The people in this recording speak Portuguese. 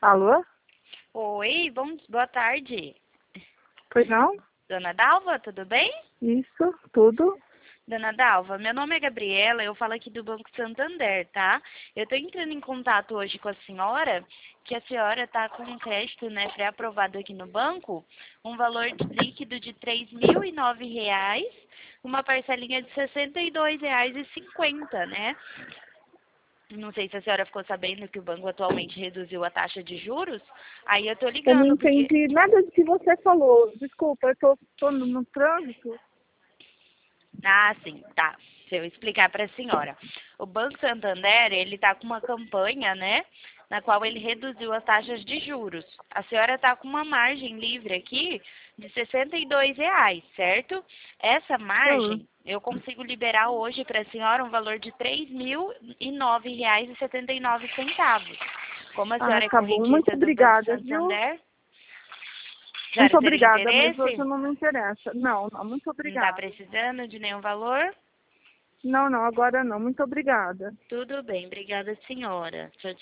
Alô? Oi, boa tarde. Pois não? Dona Dalva, tudo bem? Isso, tudo. Dona Dalva, meu nome é Gabriela, eu falo aqui do Banco Santander, tá? Eu tô entrando em contato hoje com a senhora, que a senhora tá com um crédito, né, pré-aprovado aqui no banco, um valor líquido de R$ 3.009, uma parcelinha de R$ 62,50, né? Não sei se a senhora ficou sabendo que o banco atualmente reduziu a taxa de juros. Aí eu tô Eu não ligando porque... entendi nada do que você falou. Desculpa, eu tô no trânsito. Ah, sim, tá. Se eu explicar para a senhora. O Banco Santander, ele tá com uma campanha, né, na qual ele reduziu as taxas de juros. A senhora tá com uma margem livre aqui de R$ 62, certo? Essa Hum. margem, eu consigo liberar hoje para a senhora um valor de R$ 3.009,79. Como a Ah, senhora é tá bom. Muito correntista do Banco obrigada, viu? Santander, a Muito senhora teria obrigada, mas hoje interesse? não me interessa. Não, muito Não está obrigada. precisando de nenhum valor? Não, agora não. Muito obrigada. Tudo bem, obrigada, senhora. Tchau, tchau.